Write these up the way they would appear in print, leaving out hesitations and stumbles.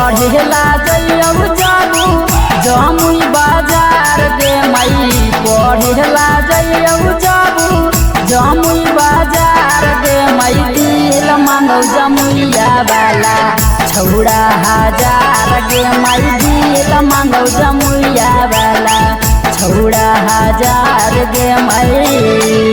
पढ़ेला जइयौ जाबू जमुई बाजार गे माई पढ़ेला जइयौ जाबू जमुई बाजार गे माई दिल मांगौ जमुइया वाला छौड़ा हजार गे माई दिल मांगौ जमुइया वाला छौड़ा हजार गे माई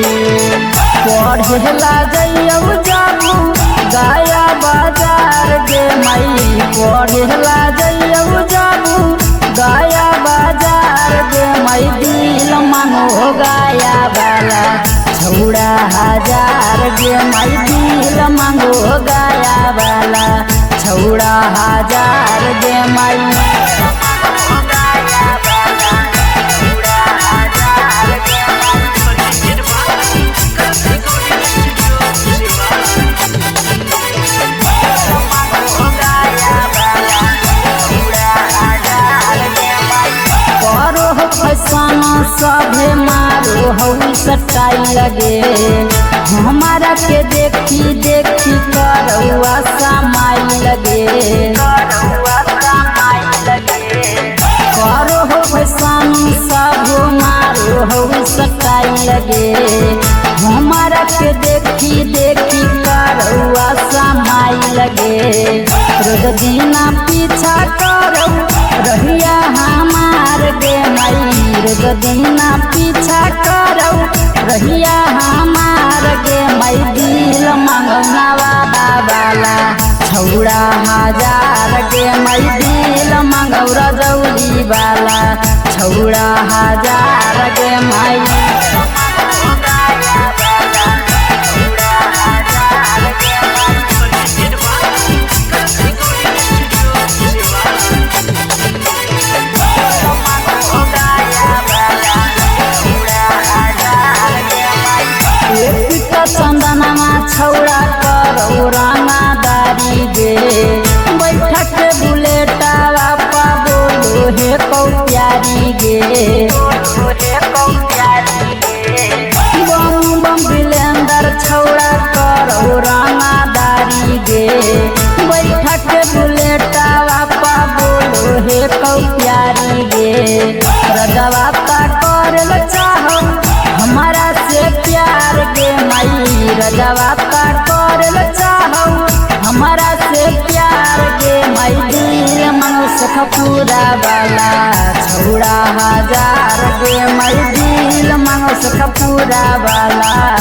पढ़ेला जइयौ जाबू गया बाजार गे माई पढ़ेला जइयौ जाबू गया बाजार गे माई दिल मांगो गया वाला छौड़ा हजार गे माई दिल मांगो गया वाला छौड़ा हजार गे माई फैसाना सभे मारो हौ सटाई लगे हमारा के देखी देखी करौआ समाई लगे करो हो फैसाना सब मारो हौ सटाई लगे हमारा के देखी देखी करौआ समाई लगे रोज दीना पीछा करो रहिया हमार गे माई रोज दीना पीछा करो रहिया हमार गे माई दिल मांगवा वाला छौड़ा हजार गे माई दिल मांगौ रजौली वाला छौड़ा हजार गे माई चंदनमा छौड़ा करो रंगादारी गे बैठक बुलेटावा पा बोलो हे कौ प्यारी गे बम बम बिलेंदर छौड़ा करो रंगादारी गे बैठक बुलेटावा पा बोलो हे कौ प्यारी गे रजवा ता करल चाहो हमारा से प्यार गे माई रजवा ता करल चाहो हमारा से प्यार गे माई दिल मांगो सखपुरा वाला छौड़ा हजार गे माई दिल मांगो सखपुरा वाला